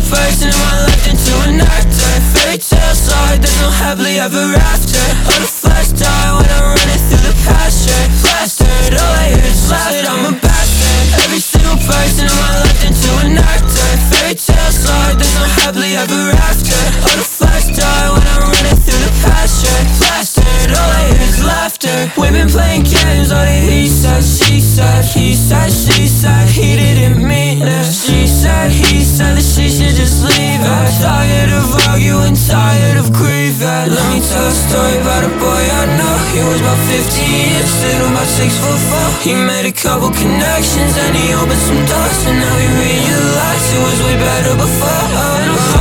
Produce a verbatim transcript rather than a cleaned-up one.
person in my life into an actor. Fairy tale slide, there's no happily ever after. All the flash die when I'm running through the pasture. Blasted, all I hear is laughter, I'm a bastard. Every single person in my life into an actor. Fairy tale slide, there's no happily ever after. All the flash die when I'm running through the pasture. Blasted, all I hear is laughter. Women playing games, all they he said, she said. He said, she said, he didn't mean it. She said, he said that she should just leave it. Tired of arguing, tired of grieving. Let me tell a story about a boy I know. He was about fifteen years, stood about six foot four. He made a couple connections and he opened some doors, and now he realized it was way better before.